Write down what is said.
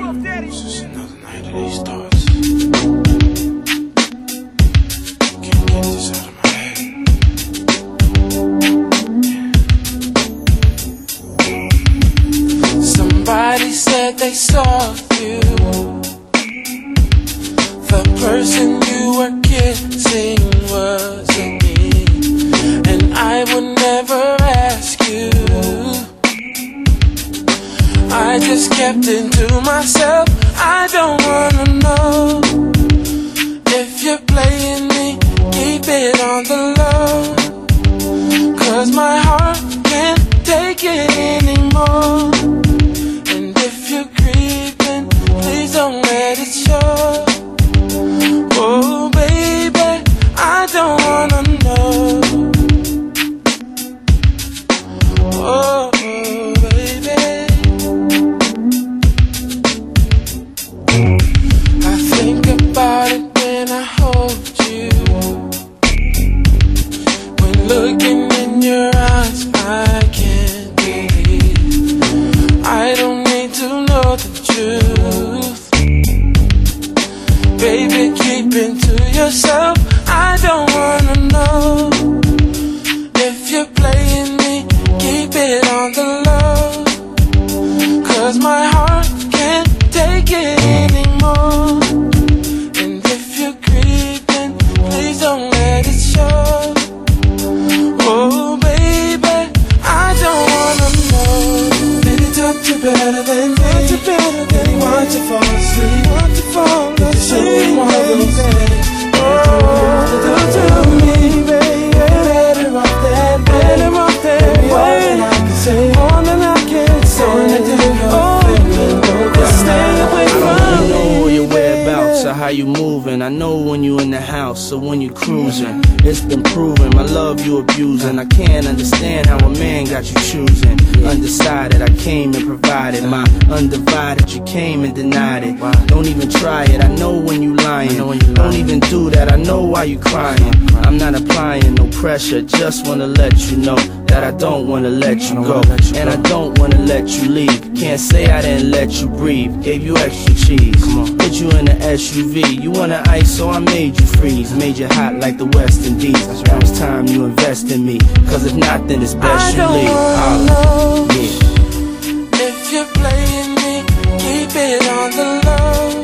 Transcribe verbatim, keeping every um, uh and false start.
It's just another night of these thoughts. Can't get this out of my head. Somebody said they saw you. The person you were kissing wasn't me, and I would never ask you. I just kept it to myself. I don't wanna know if you're playing me. Keep it on the low, 'cause my heart can't take it anymore. And if you're creeping, please don't let it show. Oh baby, I don't wanna know. Oh baby, I think about it when I hold you. When looking in your eyes, I can't believe. I don't need to know the truth. Baby, keep it to yourself. I don't wanna know if you're playing me. Keep it on the low, 'cause my heart can't take it anymore. And if you're creeping, please don't let it show. Oh baby, I don't wanna know. Baby, touch you better than me. Touch you better than me. Want you fall asleep. Want you fall asleep. Oh, do to me, baby. Better off that, better off that way. More than I can say, more than I can say. Oh, just stay away from me. I don't know your whereabouts or how you moving. I know when you in the house or when you cruising. It's been proven, my love you abusing. I can't understand how a man got you choosing. Undecided, I came and provided. My undivided, you came and denied it. Don't even try it, I know when you lying. Don't even do that, I know why you crying. I'm not applying no pressure, just wanna let you know that I don't wanna let you go, and I don't wanna let you leave. Can't say I didn't let you breathe. Gave you extra cheese, put you in an S U V. You wanna ice, so I made you freeze. Made you hot like the West Indies. Now it's time you invest in me, 'cause if not, then it's best I you don't leave. wanna Oh, know yeah. if you're playing me. Keep it on the low,